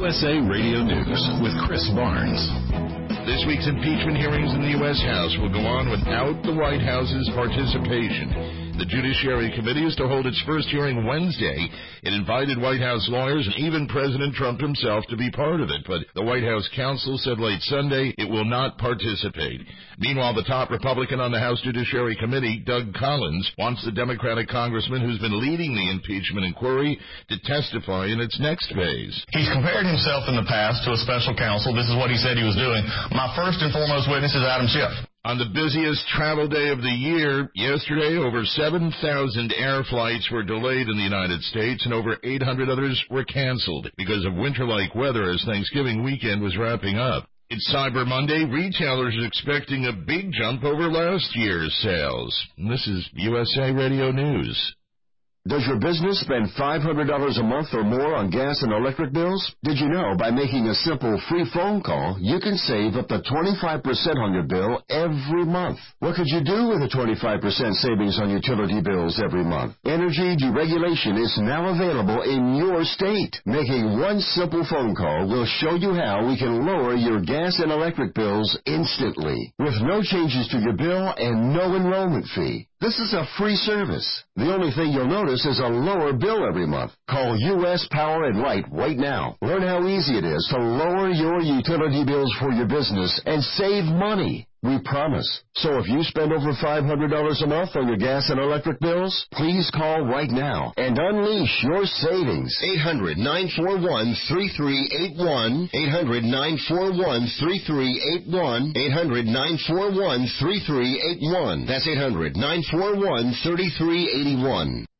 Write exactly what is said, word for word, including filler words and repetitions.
U S A Radio News with Chris Barnes. This week's impeachment hearings in the U S House will go on without the White House's participation. The Judiciary Committee is to hold its first hearing Wednesday. It invited White House lawyers and even President Trump himself to be part of it, but the White House counsel said late Sunday it will not participate. Meanwhile, the top Republican on the House Judiciary Committee, Doug Collins, wants the Democratic congressman who's been leading the impeachment inquiry to testify in its next phase. He's compared himself in the past to a special counsel. This is what he said he was doing. My first and foremost witness is Adam Schiff. On the busiest travel day of the year, yesterday, over seven thousand air flights were delayed in the United States and over eight hundred others were canceled because of winter-like weather as Thanksgiving weekend was wrapping up. It's Cyber Monday. Retailers are expecting a big jump over last year's sales. And this is U S A Radio News. Does your business spend five hundred dollars a month or more on gas and electric bills? Did you know by making a simple free phone call, you can save up to twenty-five percent on your bill every month? What could you do with a twenty-five percent savings on utility bills every month? Energy deregulation is now available in your state. Making one simple phone call will show you how we can lower your gas and electric bills instantly, with no changes to your bill and no enrollment fee. This is a free service. The only thing you'll notice is a lower bill every month. Call U S Power and Light right now. Learn how easy it is to lower your utility bills for your business and save money. We promise. So if you spend over five hundred dollars a month on your gas and electric bills, please call right now and unleash your savings. eight hundred, nine four one, three three eight one. eight hundred, nine four one, three three eight one. eight hundred, nine four one, three three eight one. That's eight hundred, nine four one, three three eight one.